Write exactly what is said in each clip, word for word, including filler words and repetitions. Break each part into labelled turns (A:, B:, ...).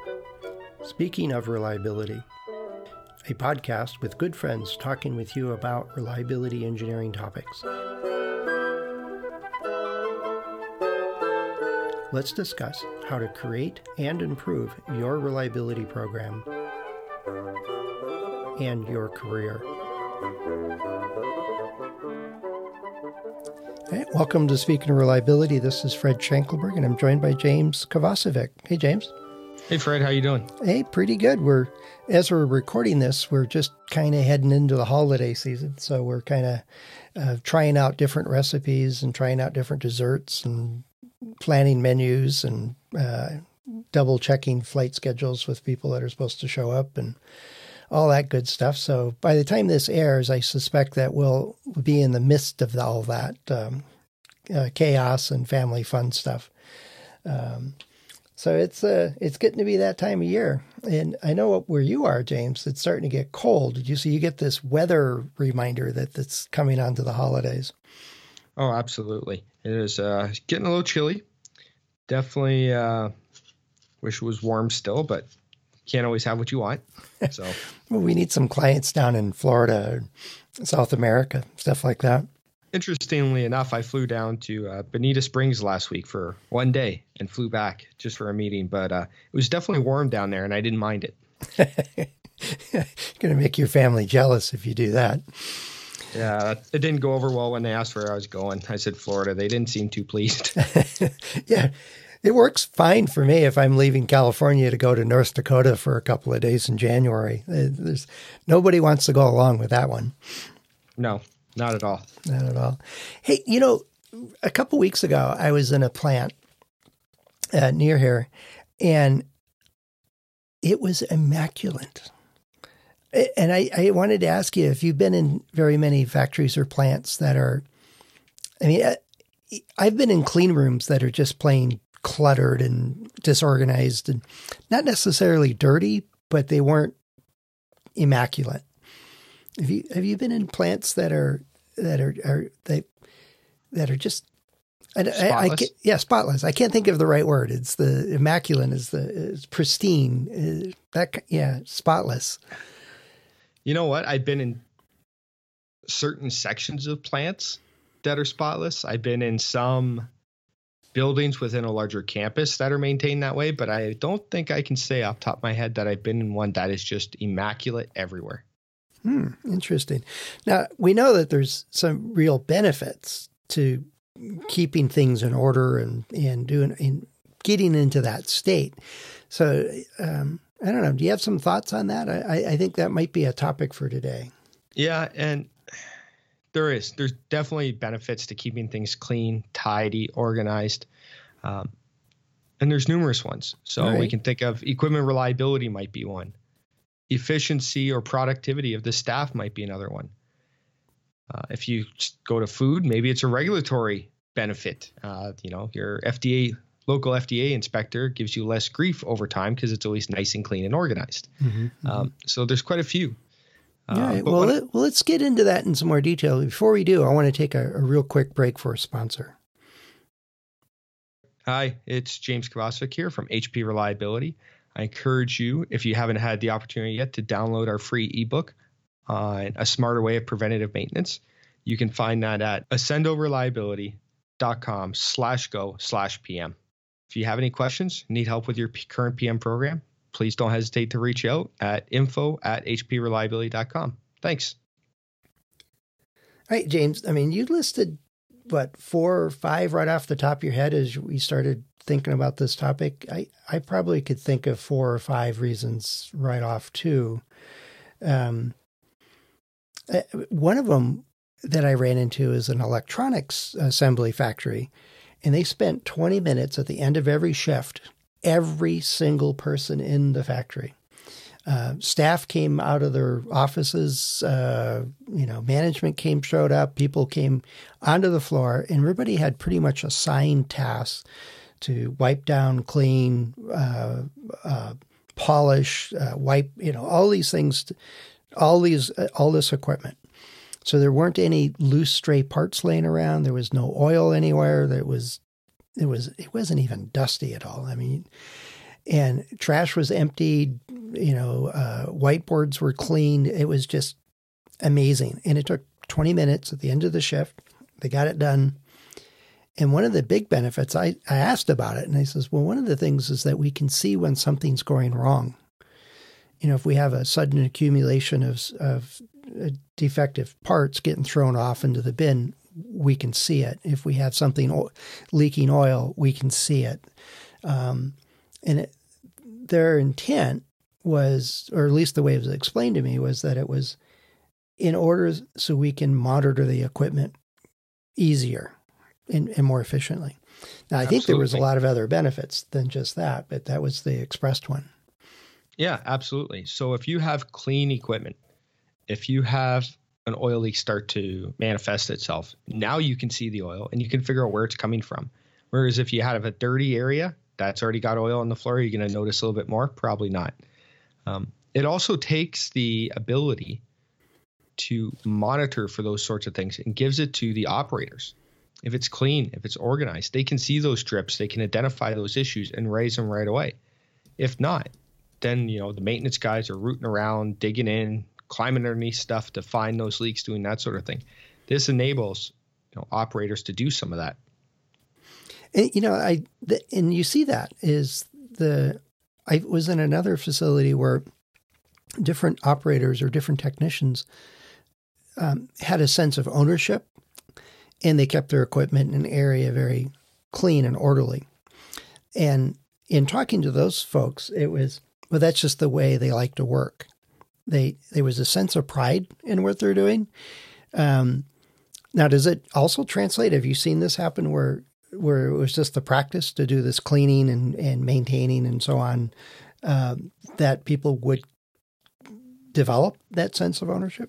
A: Speaking of reliability, a podcast with good friends talking with you about reliability engineering topics. Let's discuss how to create and improve your reliability program and your career. Hey, welcome to Speaking of Reliability. This is Fred Schenkelberg, and I'm joined by James Kovacevic. Hey, James.
B: Hey, Fred. How you doing?
A: Hey, pretty good. We're as we're recording this, we're just kind of heading into the holiday season, so we're kind of uh, trying out different recipes and trying out different desserts and planning menus and uh, double checking flight schedules with people that are supposed to show up and all that good stuff. So by the time this airs, I suspect that we'll be in the midst of all that um, uh, chaos and family fun stuff. Um, so it's uh, it's getting to be that time of year. And I know where you are, James, it's starting to get cold. Did you see you get this weather reminder that that's coming onto the holidays?
B: Oh, absolutely. It is uh, getting a little chilly. Definitely uh, wish it was warm still, but can't always have what you want. So,
A: well, we need some clients down in Florida, South America, stuff like that.
B: Interestingly enough, I flew down to uh, Bonita Springs last week for one day and flew back just for a meeting. But uh, it was definitely warm down there, and I didn't mind it.
A: Going to make your family jealous if you do that.
B: Yeah, it didn't go over well when they asked where I was going. I said Florida. They didn't seem too pleased.
A: Yeah. It works fine for me if I'm leaving California to go to North Dakota for a couple of days in January. There's nobody wants to go along with that one.
B: No, not at all.
A: Not at all. Hey, you know, a couple weeks ago, I was in a plant uh, near here, and it was immaculate. And I, I wanted to ask you if you've been in very many factories or plants that are, I mean, I, I've been in clean rooms that are just plain cluttered and disorganized and not necessarily dirty, but they weren't immaculate. Have you have you been in plants that are that are, are they that are just I,
B: spotless?
A: I, I yeah spotless. I can't think of the right word. It's the immaculate is the is pristine. Uh, that yeah spotless.
B: You know what? I've been in certain sections of plants that are spotless. I've been in some buildings within a larger campus that are maintained that way, but I don't think I can say off the top of my head that I've been in one that is just immaculate everywhere.
A: Hmm, interesting. Now, we know that there's some real benefits to keeping things in order and, and doing and getting into that state. So, um, I don't know. Do you have some thoughts on that? I, I think that might be a topic for today.
B: Yeah, and there is. There's definitely benefits to keeping things clean, tidy, organized. Um, and there's numerous ones. So
A: right.
B: We can think of equipment reliability might be one. Efficiency or productivity of the staff might be another one. Uh, if you go to food, maybe it's a regulatory benefit. Uh, you know, your F D A, local F D A inspector gives you less grief over time because it's always nice and clean and organized. Mm-hmm, mm-hmm. Um, so there's quite a few.
A: All right. Well, let, well, let's get into that in some more detail. Before we do, I want to take a, a real quick break for a sponsor.
B: Hi, it's James Kovacevic here from H P Reliability. I encourage you, if you haven't had the opportunity yet, to download our free ebook on a smarter way of preventative maintenance. You can find that at accendoreliability.com slash go slash PM. If you have any questions, need help with your current P M program, please don't hesitate to reach out at info at hpreliability dot com. Thanks.
A: All right, James. I mean, you listed, what, four or five right off the top of your head as we started thinking about this topic. I, I probably could think of four or five reasons right off, too. Um, one of them that I ran into is an electronics assembly factory, and they spent twenty minutes at the end of every shift, every single person in the factory. Uh, staff came out of their offices, uh, you know, management came, showed up, people came onto the floor, and everybody had pretty much assigned tasks to wipe down, clean, uh, uh, polish, uh, wipe, you know, all these things, all these, uh, all this equipment. So there weren't any loose stray parts laying around. There was no oil anywhere. There was, it was, it wasn't even dusty at all. I mean, and trash was emptied. You know, uh, whiteboards were cleaned. It was just amazing. And it took twenty minutes at the end of the shift. They got it done. And one of the big benefits, I, I asked about it, and he says, well, one of the things is that we can see when something's going wrong. You know, if we have a sudden accumulation of, of defective parts getting thrown off into the bin, we can see it. If we have something o- leaking oil, we can see it. Um, and it, their intent was, or at least the way it was explained to me, was that it was in order so we can monitor the equipment easier and, and more efficiently. Now, I think there was a lot of other benefits than just that, but that was the expressed one.
B: Yeah, absolutely. So if you have clean equipment, if you have an oil leak start to manifest itself, now you can see the oil and you can figure out where it's coming from. Whereas if you have a dirty area that's already got oil on the floor, you're going to notice a little bit more? Probably not. Um, it also takes the ability to monitor for those sorts of things and gives it to the operators. If it's clean, if it's organized, they can see those drips, they can identify those issues and raise them right away. If not, then, you know, the maintenance guys are rooting around, digging in, climbing underneath stuff to find those leaks, doing that sort of thing. This enables, you know, operators to do some of that.
A: And, you know, I, the, and you see that is the, I was in another facility where different operators or different technicians um, had a sense of ownership, and they kept their equipment in an area very clean and orderly. And in talking to those folks, it was, well, that's just the way they like to work. They there was a sense of pride in what they're doing. Um, now, does it also translate? Have you seen this happen where where it was just the practice to do this cleaning and, and maintaining and so on, um, that people would develop that sense of ownership?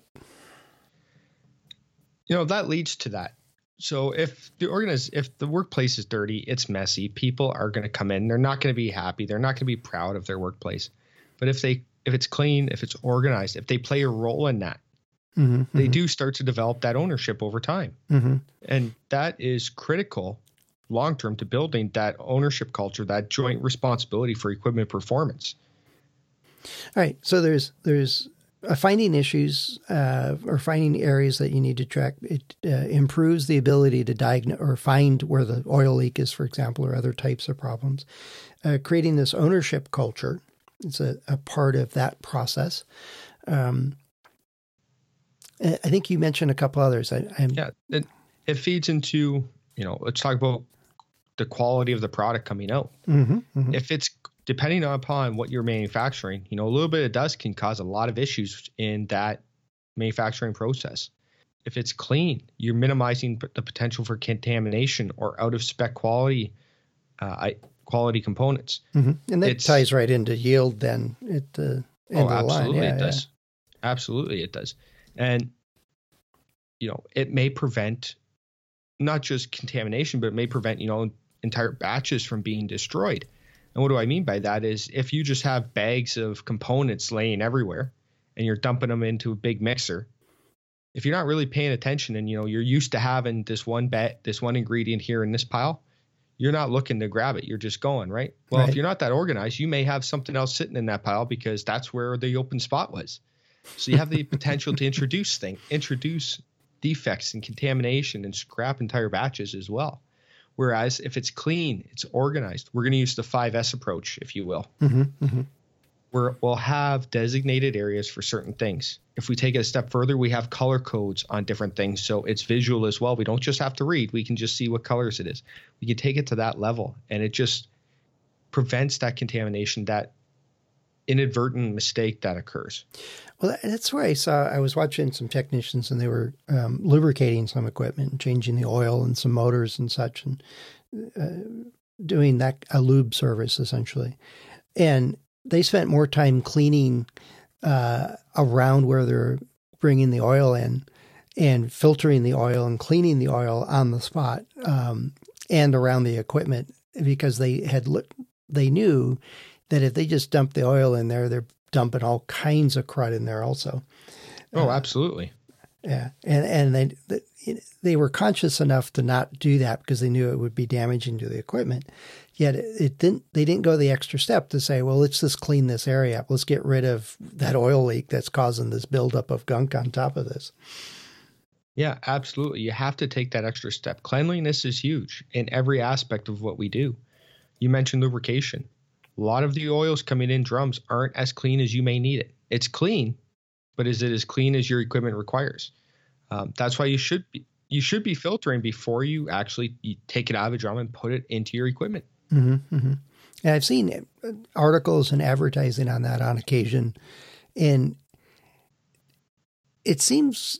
B: You know, that leads to that. So if the organiz- if the workplace is dirty, it's messy, people are going to come in. They're not going to be happy. They're not going to be proud of their workplace. But if they if it's clean, if it's organized, if they play a role in that, mm-hmm, they mm-hmm. do start to develop that ownership over time. Mm-hmm. And that is critical long-term to building that ownership culture, that joint responsibility for equipment performance.
A: All right. So there's there's uh, finding issues uh, or finding areas that you need to track. It uh, improves the ability to diagnose or find where the oil leak is, for example, or other types of problems. Uh, creating this ownership culture is a, a part of that process. Um, I think you mentioned a couple others. I, I'm,
B: yeah, it, it feeds into, you know, let's talk about the quality of the product coming out. Mm-hmm, mm-hmm. If it's depending upon what you're manufacturing, you know, a little bit of dust can cause a lot of issues in that manufacturing process. If it's clean, you're minimizing the potential for contamination or out of spec quality, uh, quality components.
A: Mm-hmm. And that it's, ties right into yield then at the end
B: oh,
A: of the line.
B: Absolutely,
A: yeah,
B: it
A: yeah.
B: does. Absolutely, it does. And, you know, it may prevent not just contamination, but it may prevent, you know, entire batches from being destroyed. And what do I mean by that is if you just have bags of components laying everywhere and you're dumping them into a big mixer, if you're not really paying attention and, you know, you're used to having this one ba- this one ingredient here in this pile, you're not looking to grab it. You're just going, right? Well, right. If you're not that organized, you may have something else sitting in that pile because that's where the open spot was. So you have the potential to introduce things, introduce defects and contamination and scrap entire batches as well. Whereas if it's clean, it's organized, we're going to use the five S approach, if you will. Mm-hmm, mm-hmm. Where we'll have designated areas for certain things. If we take it a step further, we have color codes on different things. So it's visual as well. We don't just have to read. We can just see what colors it is. We can take it to that level, and it just prevents that contamination, that inadvertent mistake that occurs.
A: Well, that's where I saw, I was watching some technicians and they were um, lubricating some equipment and changing the oil and some motors and such, and uh, doing that, a lube service essentially. And they spent more time cleaning uh, around where they're bringing the oil in and filtering the oil and cleaning the oil on the spot um, and around the equipment, because they had looked, they knew that if they just dump the oil in there, they're dumping all kinds of crud in there also.
B: Oh, absolutely.
A: Yeah, and and they they were conscious enough to not do that because they knew it would be damaging to the equipment. Yet it, it didn't. They didn't go the extra step to say, "Well, let's just clean this area up. Let's get rid of that oil leak that's causing this buildup of gunk on top of this."
B: Yeah, absolutely. You have to take that extra step. Cleanliness is huge in every aspect of what we do. You mentioned lubrication. A lot of the oils coming in drums aren't as clean as you may need it. It's clean, but is it as clean as your equipment requires? Um, that's why you should be you should be filtering before you actually you take it out of a drum and put it into your equipment.
A: Mm-hmm, mm-hmm. And I've seen articles and advertising on that on occasion, and it seems,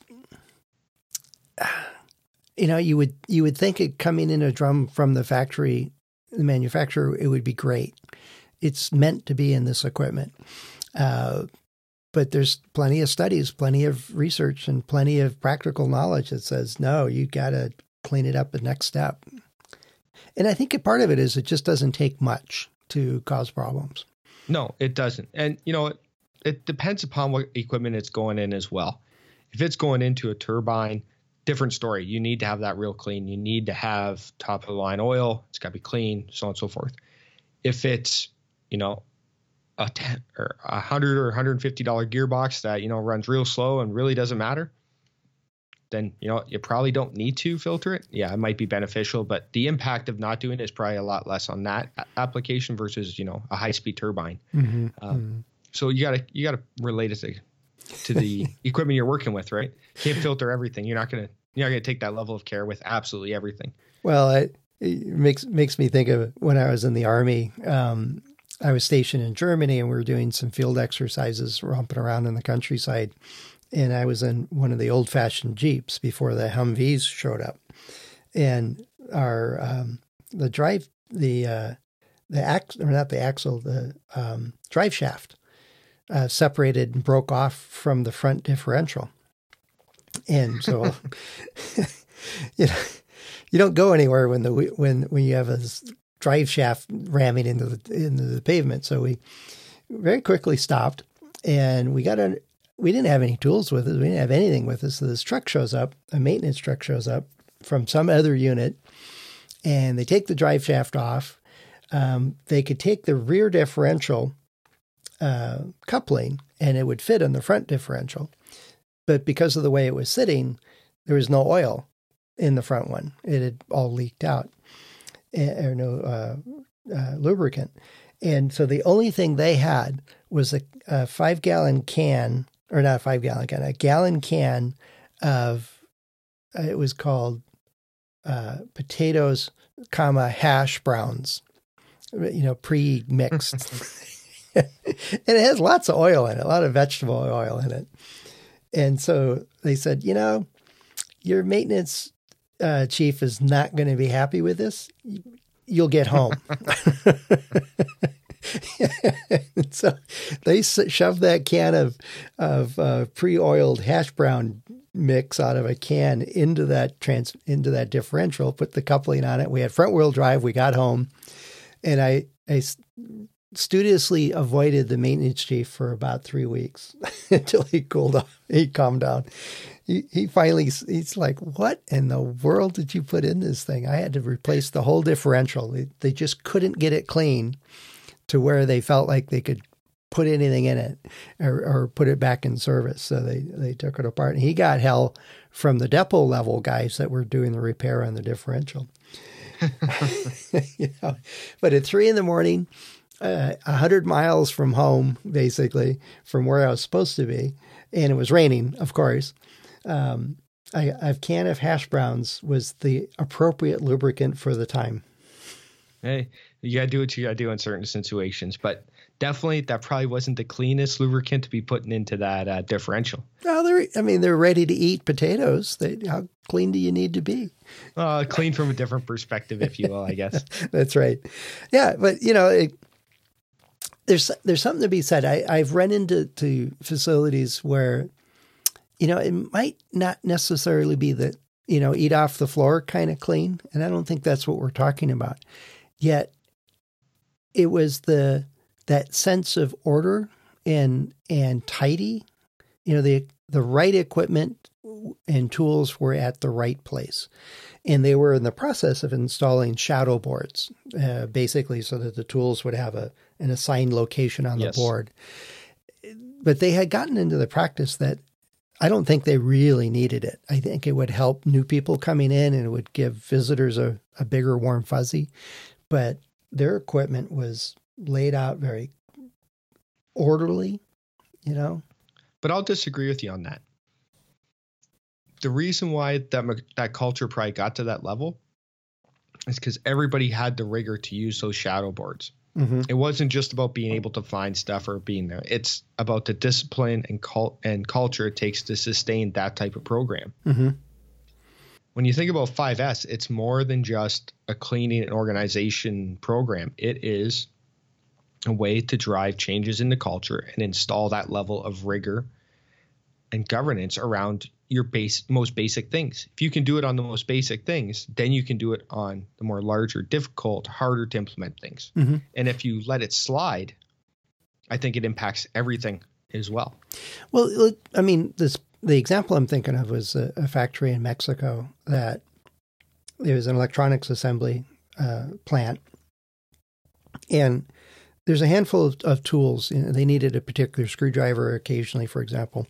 A: you know, you would you would think it coming in a drum from the factory, the manufacturer, it would be great. It's meant to be in this equipment. Uh, But there's plenty of studies, plenty of research, and plenty of practical knowledge that says, no, you got to clean it up the next step. And I think a part of it is it just doesn't take much to cause problems.
B: No, it doesn't. And, you know, it, it depends upon what equipment it's going in as well. If it's going into a turbine, different story. You need to have that real clean. You need to have top of the line oil. It's got to be clean, so on and so forth. If it's, you know, a ten or a hundred or one hundred fifty dollars gearbox that, you know, runs real slow and really doesn't matter, then, you know, you probably don't need to filter it. Yeah, it might be beneficial, but the impact of not doing it is probably a lot less on that application versus, you know, a high speed turbine. Mm-hmm. Um, mm-hmm. So you gotta, you gotta relate it to, to the equipment you're working with, right? You can't filter everything. You're not going to, you're not going to take that level of care with absolutely everything.
A: Well, it, it makes, makes me think of when I was in the Army. Um, I was stationed in Germany and we were doing some field exercises, romping around in the countryside. And I was in one of the old fashioned Jeeps before the Humvees showed up. And our, um, the drive, the, uh, the ax, or not the axle, the, um, drive shaft, uh, separated and broke off from the front differential. And so, you know, you don't go anywhere when the, when, when you have a drive shaft ramming into the into the pavement. So we very quickly stopped, and we got a. We didn't have any tools with us. We didn't have anything with us. So this truck shows up, a maintenance truck shows up from some other unit, and they take the drive shaft off. Um, they could take the rear differential uh, coupling, and it would fit on the front differential. But because of the way it was sitting, there was no oil in the front one. It had all leaked out. Or no uh, uh, lubricant. And so the only thing they had was a, a five gallon can, or not a five gallon can, a gallon can of, uh, it was called uh, potatoes, comma, hash browns, you know, pre-mixed. And it has lots of oil in it, a lot of vegetable oil in it. And so they said, you know, your maintenance Uh, chief is not going to be happy with this. You'll get home. So they shoved that can of of uh, pre-oiled hash brown mix out of a can into that trans into that differential. Put the coupling on it. We had front wheel drive. We got home, and I I studiously avoided the maintenance chief for about three weeks until he cooled off. He calmed down. He, he finally, he's like, what in the world did you put in this thing? I had to replace the whole differential. They, they just couldn't get it clean to where they felt like they could put anything in it or, or put it back in service. So they, they took it apart. And he got hell from the depot level guys that were doing the repair on the differential. You know, but at three in the morning, uh, a hundred miles from home, basically from where I was supposed to be, and it was raining, of course. Um, I, a can of hash browns was the appropriate lubricant for the time.
B: Hey, you got to do what you got to do in certain situations, but definitely that probably wasn't the cleanest lubricant to be putting into that uh, differential.
A: Well, they're, I mean, they're ready to eat potatoes. They, how clean do you need to be?
B: Uh, clean from a different perspective, if you will, I guess.
A: That's right. Yeah, but you know, it, there's there's something to be said. I, I've run into to facilities where, you know, it might not necessarily be the, you know, eat off the floor kind of clean. And I don't think that's what we're talking about. Yet it was the, that sense of order and, and tidy, you know, the, the right equipment and tools were at the right place. And they were in the process of installing shadow boards, uh, basically so that the tools would have a an assigned location on
B: Yes.
A: the board. But they had gotten into the practice that I don't think they really needed it. I think it would help new people coming in and it would give visitors a, a bigger warm fuzzy. But their equipment was laid out very orderly, you know.
B: But I'll disagree with you on that. The reason why that that culture probably got to that level is because everybody had the rigor to use those shadow boards.
A: Mm-hmm.
B: It wasn't just about being able to find stuff or being there. It's about the discipline and cult and culture it takes to sustain that type of program.
A: Mm-hmm.
B: When you think about five S, it's more than just a cleaning and organization program. It is a way to drive changes in the culture and install that level of rigor and governance around your base, most basic things. If you can do it on the most basic things, then you can do it on the more larger, difficult, harder to implement things.
A: Mm-hmm.
B: And if you let it slide, I think it impacts everything as well.
A: Well, look, I mean, this the example I'm thinking of was a, a factory in Mexico that there was an electronics assembly uh, plant, and there's a handful of, of tools. You know, they needed a particular screwdriver occasionally, for example.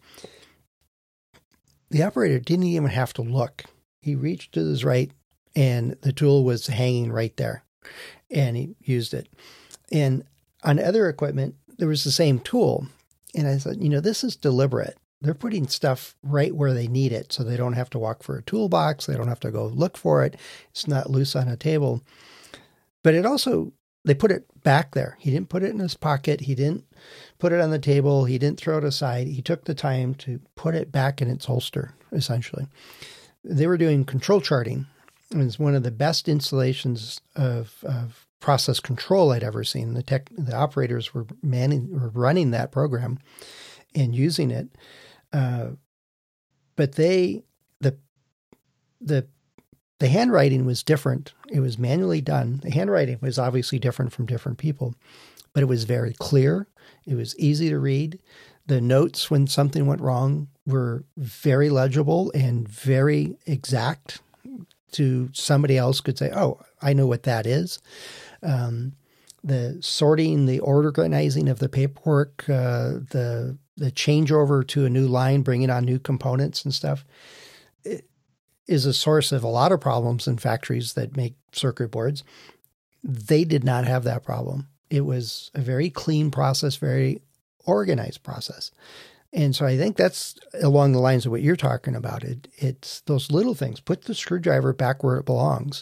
A: The operator didn't even have to look. He reached to his right, and the tool was hanging right there, and he used it. And on other equipment, there was the same tool. And I thought, you know, this is deliberate. They're putting stuff right where they need it, so they don't have to walk for a toolbox. They don't have to go look for it. It's not loose on a table. But it also, they put it back there. He didn't put it in his pocket. He didn't put it on the table. He didn't throw it aside. He took the time to put it back in its holster, essentially. They were doing control charting. It was one of the best installations of, of process control I'd ever seen. The tech, the operators were manning, were running that program and using it. Uh, but they, the, the, the handwriting was different. It was manually done. The handwriting was obviously different from different people, but it was very clear. It was easy to read. The notes when something went wrong were very legible and very exact. To somebody else could say, oh, I know what that is. Um, the sorting, the organizing of the paperwork, uh, the the changeover to a new line, bringing on new components and stuff, it is a source of a lot of problems in factories that make circuit boards. They did not have that problem. It was a very clean process, very organized process. And so I think that's along the lines of what you're talking about. It, it's those little things. Put the screwdriver back where it belongs.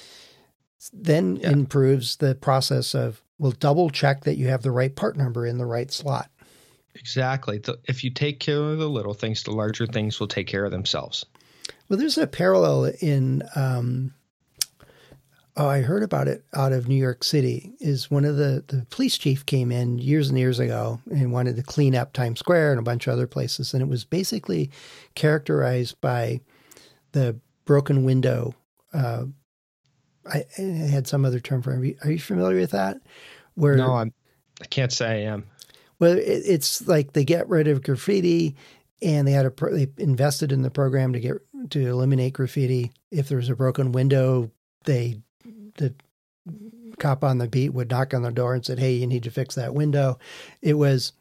A: Then yeah. improves the process of, well, double check that you have the right part number in the right slot.
B: Exactly. If you take care of the little things, the larger things will take care of themselves.
A: Well, there's a parallel in, um, oh, I heard about it out of New York City, is one of the, the police chief came in years and years ago and wanted to clean up Times Square and a bunch of other places. And it was basically characterized by the broken window. Uh, I, I had some other term for it. Are you familiar with that? Where,
B: no, I'm, I can't say I am.
A: Well, it, it's like they get rid of graffiti, and they had a they invested in the program to get to eliminate graffiti. If there's a broken window, they the cop on the beat would knock on the door and said, "Hey, you need to fix that window." It was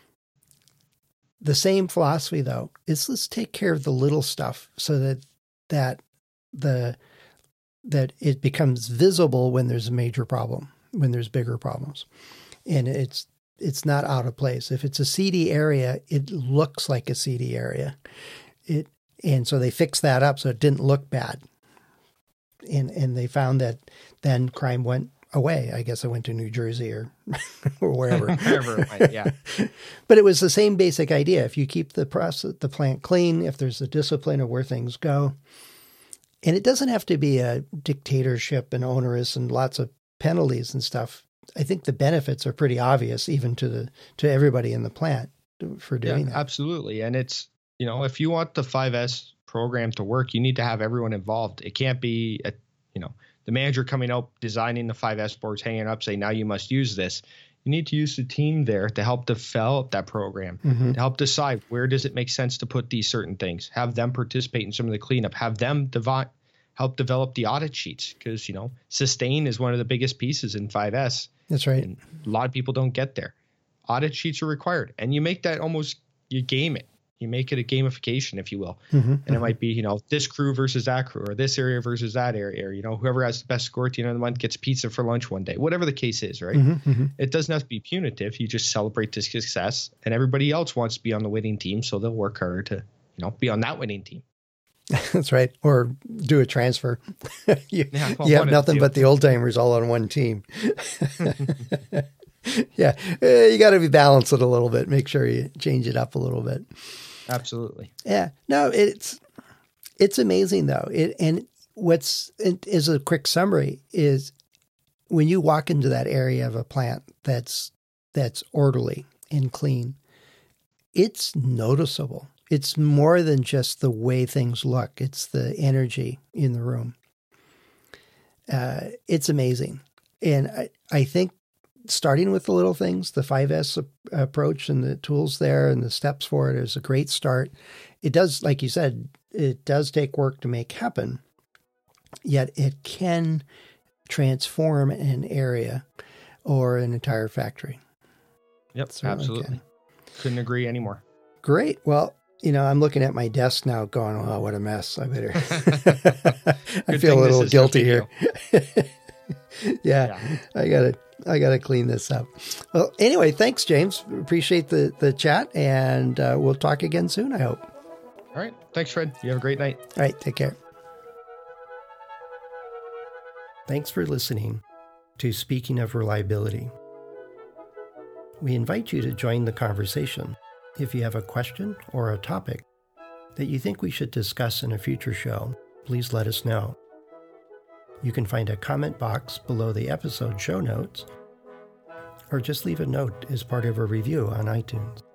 A: the same philosophy, though. Is let's take care of the little stuff so that that the that it becomes visible when there's a major problem, when there's bigger problems, and it's. It's not out of place. If it's a seedy area, it looks like a seedy area. It and so they fixed that up so it didn't look bad. And and they found that then crime went away. I guess it went to New Jersey or or wherever.
B: Wherever it went, yeah.
A: But it was the same basic idea. If you keep the process, the plant clean, if there's a discipline of where things go, and it doesn't have to be a dictatorship and onerous and lots of penalties and stuff. I think the benefits are pretty obvious, even to the to everybody in the plant for doing
B: yeah,
A: that.
B: Absolutely. And it's, you know, if you want the five S program to work, you need to have everyone involved. It can't be, a, you know, the manager coming out, designing the five S boards, hanging up, saying, now you must use this. You need to use the team there to help develop that program, mm-hmm. to help decide where does it make sense to put these certain things, have them participate in some of the cleanup, have them devi- help develop the audit sheets, because, you know, sustain is one of the biggest pieces in five S.
A: That's right.
B: And a lot of people don't get there. Audit sheets are required, and you make that almost, you game it. You make it a gamification, if you will. Mm-hmm, and mm-hmm. it might be, you know, this crew versus that crew, or this area versus that area. You know, whoever has the best score at the end of the month gets pizza for lunch one day, whatever the case is, right? Mm-hmm, mm-hmm. It doesn't have to be punitive. You just celebrate the success, and everybody else wants to be on the winning team, so they'll work harder to, you know, be on that winning team.
A: That's right. Or do a transfer. you
B: yeah, well,
A: you have nothing but the old timers all on one team. Yeah. You got to be balanced it a little bit. Make sure you change it up a little bit.
B: Absolutely.
A: Yeah. No, it's, it's amazing though. It, and what's, it is a quick summary is when you walk into that area of a plant that's, that's orderly and clean, it's noticeable. It's more than just the way things look. It's the energy in the room. Uh, it's amazing. And I, I think starting with the little things, the five S approach and the tools there and the steps for it is a great start. It does, like you said, it does take work to make happen, yet it can transform an area or an entire factory.
B: Yep, absolutely. Can. Couldn't agree anymore.
A: Great. Well, you know, I'm looking at my desk now going, oh, what a mess. I better, I feel a little guilty here. yeah, yeah, I gotta, I gotta clean this up. Well, anyway, thanks, James. Appreciate the, the chat, and uh, we'll talk again soon, I hope.
B: All right. Thanks, Fred. You have a great night.
A: All right. Take care. Thanks for listening to Speaking of Reliability. We invite you to join the conversation. If you have a question or a topic that you think we should discuss in a future show, please let us know. You can find a comment box below the episode show notes, or just leave a note as part of a review on iTunes.